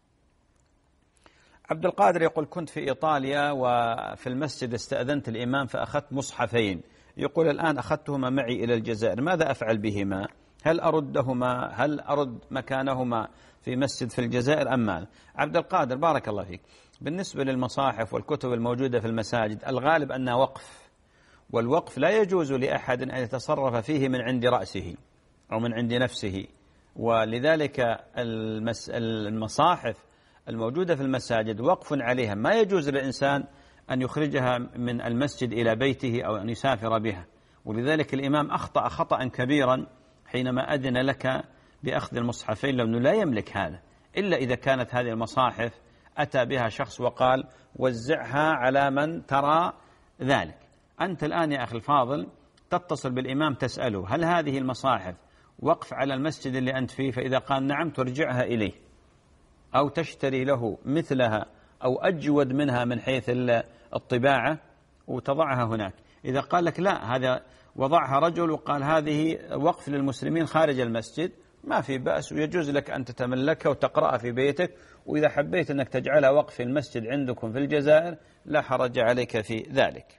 [SPEAKER 2] عبد القادر يقول كنت في إيطاليا وفي المسجد استأذنت الإمام فأخذت مصحفين، يقول الآن أخذتهما معي إلى الجزائر، ماذا أفعل بهما؟ هل أردهما هل أرد مكانهما في مسجد في الجزائر أم ماذا؟ عبد القادر بارك الله فيك، بالنسبة للمصاحف والكتب الموجودة في المساجد الغالب أنها وقف، والوقف لا يجوز لأحد أن يتصرف فيه من عند رأسه أو من عند نفسه، ولذلك المصاحف الموجودة في المساجد وقف عليها، ما يجوز للإنسان أن يخرجها من المسجد إلى بيته أو أن يسافر بها. ولذلك الإمام أخطأ خطأ كبيرا حينما أذن لك بأخذ المصحفين، لأنه لا يملك هذا إلا إذا كانت هذه المصاحف أتى بها شخص وقال وزعها على من ترى ذلك. أنت الآن يا أخي الفاضل تتصل بالإمام تسأله هل هذه المصاحف وقف على المسجد اللي أنت فيه، فإذا قال نعم ترجعها إليه أو تشتري له مثلها أو أجود منها من حيث الطباعة وتضعها هناك. إذا قال لك لا هذا وضعها رجل وقال هذه وقف للمسلمين خارج المسجد، ما في بأس، ويجوز لك أن تتملكها وتقرأها في بيتك، وإذا حبيت أنك تجعلها وقف في المسجد عندكم في الجزائر لا حرج عليك في ذلك.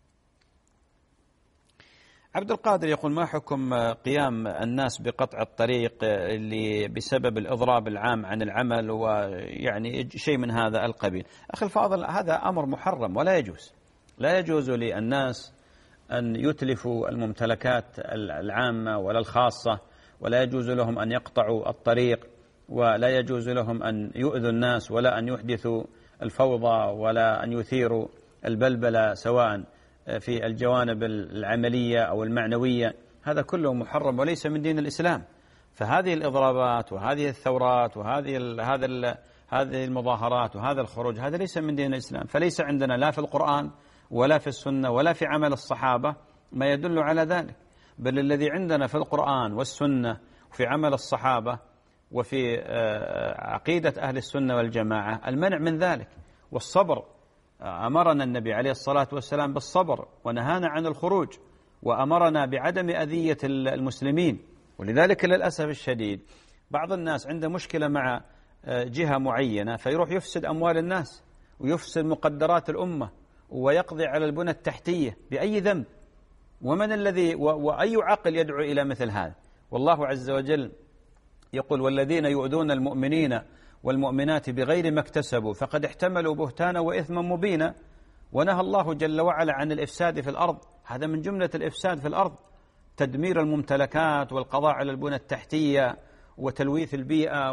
[SPEAKER 2] عبد القادر يقول ما حكم قيام الناس بقطع الطريق اللي بسبب الإضراب العام عن العمل ويعني شيء من هذا القبيل؟ أخي الفاضل هذا أمر محرم ولا يجوز، لا يجوز للناس أن يتلفوا الممتلكات العامة ولا الخاصة، ولا يجوز لهم أن يقطعوا الطريق، ولا يجوز لهم أن يؤذوا الناس ولا أن يحدثوا الفوضى ولا أن يثيروا البلبلة سواء في الجوانب العملية أو المعنوية، هذا كله محرم وليس من دين الإسلام. فهذه الإضرابات وهذه الثورات وهذه ال هذا ال هذه المظاهرات وهذا الخروج هذا ليس من دين الإسلام، فليس عندنا لا في القرآن ولا في السنة ولا في عمل الصحابة ما يدل على ذلك، بل الذي عندنا في القرآن والسنة وفي عمل الصحابة وفي عقيدة أهل السنة والجماعة المنع من ذلك والصبر. أمرنا النبي عليه الصلاة والسلام بالصبر ونهانا عن الخروج وأمرنا بعدم أذية المسلمين. ولذلك للأسف الشديد بعض الناس عنده مشكلة مع جهة معينة فيروح يفسد أموال الناس ويفسد مقدرات الأمة ويقضي على البنى التحتية بأي ذنب؟ ومن الذي وأي عقل يدعو إلى مثل هذا؟ والله عز وجل يقول والذين يؤذون المؤمنين والمؤمنات بغير ما اكتسبوا فقد احتملوا بهتانا وإثما مبينا. ونهى الله جل وعلا عن الإفساد في الأرض، هذا من جملة الإفساد في الأرض، تدمير الممتلكات والقضاء على البنى التحتية وتلويث البيئة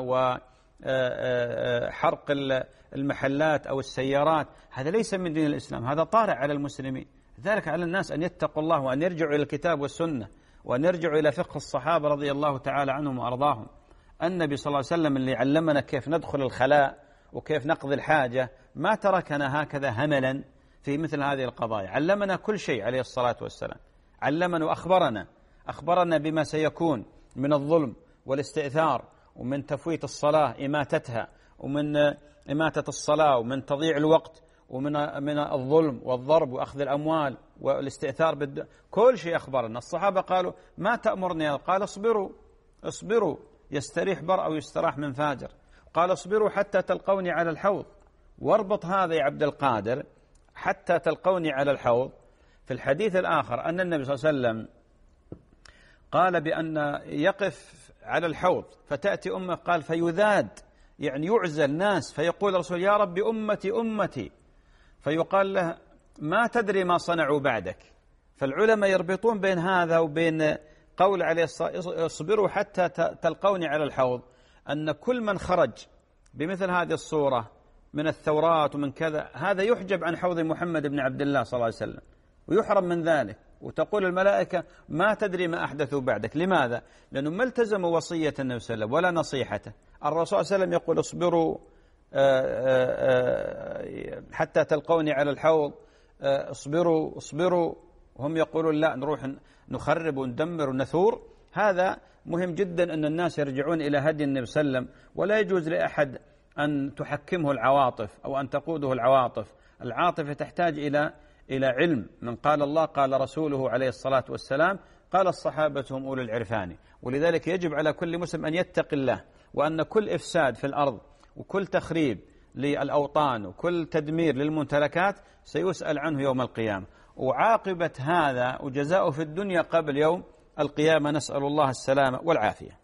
[SPEAKER 2] وحرق المحلات أو السيارات. هذا ليس من دين الإسلام، هذا طارئ على المسلمين. لذلك على الناس أن يتقوا الله وأن يرجعوا إلى الكتاب والسنة وأن يرجعوا إلى فقه الصحابة رضي الله تعالى عنهم وأرضاهم. النبي صلى الله عليه وسلم اللي علمنا كيف ندخل الخلاء وكيف نقضي الحاجة ما تركنا هكذا هملا في مثل هذه القضايا، علمنا كل شيء عليه الصلاة والسلام، علمنا وأخبرنا أخبرنا بما سيكون من الظلم والاستئثار ومن تفويت الصلاة إماتتها ومن إماتة الصلاة ومن تضييع الوقت ومن من الظلم والضرب وأخذ الأموال والاستئثار بالد... كل شيء أخبرنا. الصحابة قالوا ما تأمرني؟ قال اصبروا اصبروا يستريح بر أو يستراح من فاجر. قال اصبروا حتى تلقوني على الحوض. واربط هذا يا عبد القادر حتى تلقوني على الحوض في الحديث الآخر أن النبي صلى الله عليه وسلم قال بأن يقف على الحوض فتأتي أمه قال فيذاد يعني يعزل ناس فيقول الرسول يا رب أمتي أمتي فيقال له ما تدري ما صنعوا بعدك. فالعلماء يربطون بين هذا وبين قول عليه الصلاة اصبروا حتى تلقوني على الحوض أن كل من خرج بمثل هذه الصورة من الثورات ومن كذا هذا يحجب عن حوض محمد بن عبد الله صلى الله عليه وسلم ويحرم من ذلك. وتقول الملائكة ما تدري ما أحدثوا بعدك. لماذا؟ لأنه ما التزموا وصية النبي صلى الله عليه وسلم ولا نصيحته. الرسول صلى الله عليه وسلم يقول اصبروا حتى تلقوني على الحوض، اصبروا اصبروا، وهم يقولون لا نروح نخرب وندمر ونثور. هذا مهم جدا أن الناس يرجعون إلى هدي النبي صلى الله عليه وسلم، ولا يجوز لأحد أن تحكمه العواطف أو أن تقوده العواطف. العاطفة تحتاج إلى إلى علم من قال الله قال رسوله عليه الصلاة والسلام قال الصحابة هم أولو العرفان. ولذلك يجب على كل مسلم أن يتقي الله، وأن كل إفساد في الأرض وكل تخريب للأوطان وكل تدمير للممتلكات سيسأل عنه يوم القيامة، وعاقبة هذا وجزاؤه في الدنيا قبل يوم القيامة، نسأل الله السلامة والعافية.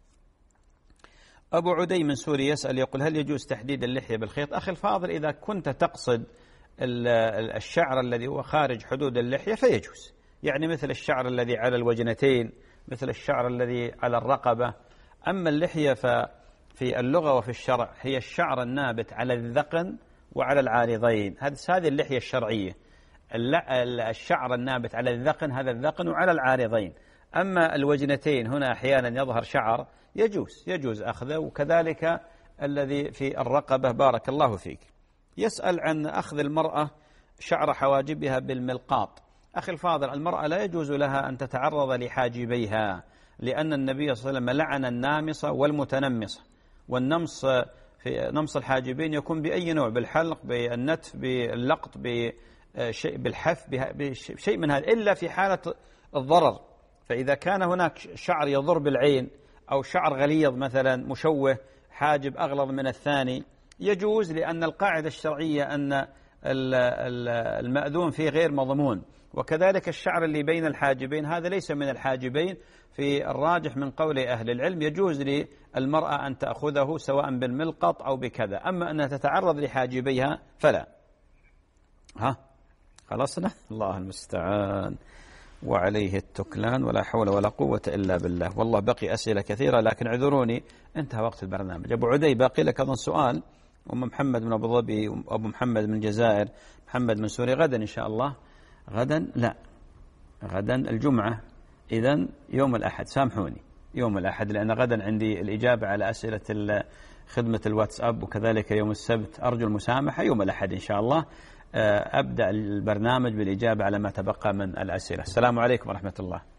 [SPEAKER 2] أبو عدي من سوريا يسأل يقول هل يجوز تحديد اللحية بالخيط؟ أخي الفاضل إذا كنت تقصد الشعر الذي هو خارج حدود اللحية فيجوز، يعني مثل الشعر الذي على الوجنتين، مثل الشعر الذي على الرقبة. أما اللحية ففي اللغة وفي الشرع هي الشعر النابت على الذقن وعلى العارضين، هذه اللحية الشرعية. الشعر النابت على الذقن هذا الذقن وعلى العارضين. أما الوجنتين هنا أحيانا يظهر شعر يجوز يجوز أخذه، وكذلك الذي في الرقبة. بارك الله فيك. يسأل عن أخذ المرأة شعر حواجبها بالملقاط. أخي الفاضل المرأة لا يجوز لها أن تتعرض لحاجبيها، لأن النبي صلى الله عليه وسلم لعن النامصة والمتنمصة. والنمص في نمص الحاجبين يكون بأي نوع، بالحلق بالنتف باللقط بشيء بالحف بشيء من هذا، إلا في حالة الضرر. فإذا كان هناك شعر يضر بالعين أو شعر غليظ مثلا مشوه حاجب أغلظ من الثاني يجوز، لأن القاعدة الشرعية أن المأذون فيه غير مضمون. وكذلك الشعر اللي بين الحاجبين هذا ليس من الحاجبين. في الراجح من قول أهل العلم يجوز للمرأة أن تأخذه سواء بالملقط أو بكذا، أما أنها تتعرض لحاجبيها فلا. ها خلصنا؟ الله المستعان وعليه التكلان، ولا حول ولا قوة إلا بالله. والله بقي أسئلة كثيرة لكن اعذروني انتهى وقت البرنامج. أبو عدي باقي لك أظن سؤال. أم محمد من أبو ظبي وأبو محمد من الجزائر، محمد من سوريا. غدا إن شاء الله. غدا لا غدا الجمعة، إذن يوم الأحد. سامحوني يوم الأحد، لأن غدا عندي الإجابة على أسئلة خدمة الواتساب، وكذلك يوم السبت أرجو المسامحة. يوم الأحد إن شاء الله أبدأ البرنامج بالإجابة على ما تبقى من الأسئلة. السلام عليكم ورحمة الله.